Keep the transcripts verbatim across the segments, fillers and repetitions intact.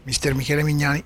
Mister Michele Mignani.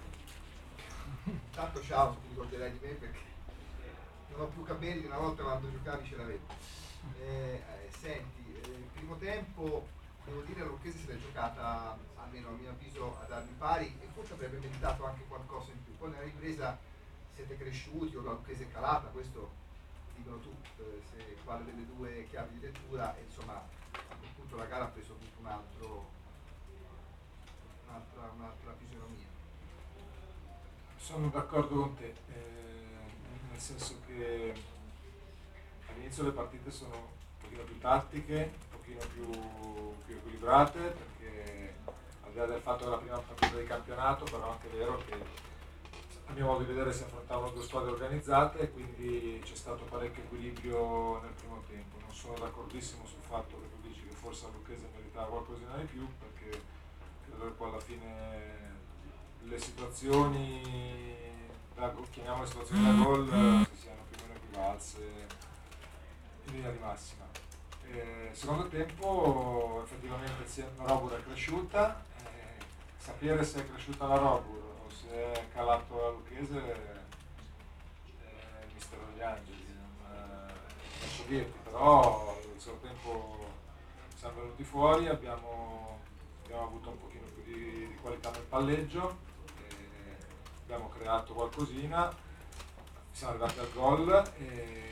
Tanto ciao, ti ricorderai di me perché non ho più capelli, una volta quando giocavi ce l'avevo. Eh, eh, senti, eh, il primo tempo, devo dire, la Lucchese se l'è giocata, almeno a mio avviso, ad armi pari e forse avrebbe meritato anche qualcosa in più. Poi nella ripresa siete cresciuti o la Lucchese è calata, questo dicono tu, eh, se quale delle due chiavi di lettura, e insomma a quel punto la gara ha preso tutto un altro, un'altra, un'altra fisionomia. Sono d'accordo con te, eh, nel senso che all'inizio le partite sono un pochino più tattiche, un pochino più, più equilibrate, perché al di là del fatto che è la prima partita di campionato, però è anche vero che a mio modo di vedere si affrontavano due squadre organizzate e quindi c'è stato parecchio equilibrio nel primo tempo. Non sono d'accordissimo sul fatto che tu dici che forse la Lucchese meritava qualcosina di più, perché credo che poi alla fine le situazioni, da, chiamiamole situazioni da gol, si siano più o meno equivalse in linea di massima. Eh, secondo tempo effettivamente la Robur è cresciuta, eh, sapere se è cresciuta la Robur o se è calato la Lucchese è il mistero degli angeli, non, eh, non so dirti, però il secondo tempo siamo venuti fuori, abbiamo, abbiamo avuto un pochino più di, di qualità nel palleggio, eh, abbiamo creato qualcosina, siamo arrivati al gol e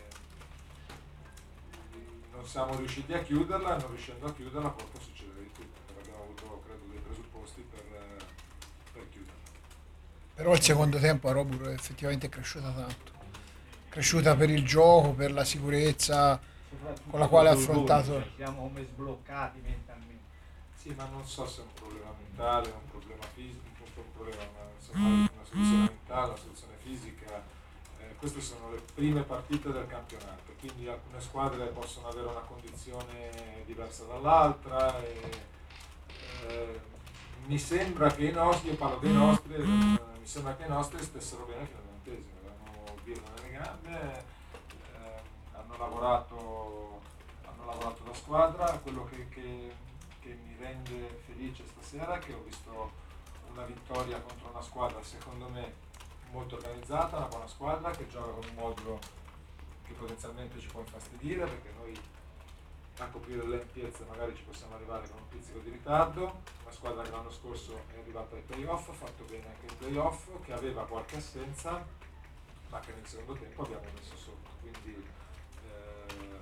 non siamo riusciti a chiuderla e non riuscendo a chiuderla poi può succedere di tutto, perché abbiamo avuto credo dei presupposti per, per chiuderla. Però il secondo tempo a Robur è effettivamente cresciuta tanto. Cresciuta per il gioco, per la sicurezza con la Soprattutto quale ha dopo il gol, affrontato. cioè siamo come sbloccati mentalmente. Sì, ma non so se è un problema mentale, un problema fisico, un problema, una, insomma, una soluzione mentale, una soluzione fisica. Eh, queste sono le prime partite del campionato, quindi alcune squadre possono avere una condizione diversa dall'altra. E, eh, mi sembra che i nostri, io parlo dei nostri, eh, mi sembra che i nostri stessero bene fino al ventesimo, avevano birra nelle gambe, eh, hanno lavorato, hanno lavorato da squadra. Quello che, che, che mi rende felice stasera è che ho visto una vittoria contro una squadra secondo me molto organizzata, una buona squadra che gioca con un modulo che potenzialmente ci può infastidire, perché noi a coprire le lentiezze magari ci possiamo arrivare con un pizzico di ritardo. Una squadra che l'anno scorso è arrivata ai playoff, ha fatto bene anche ai playoff, che aveva qualche assenza ma che nel secondo tempo abbiamo messo sotto, quindi eh,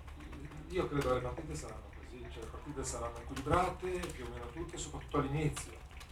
io credo che le partite saranno così, cioè le partite saranno equilibrate più o meno tutte, soprattutto all'inizio.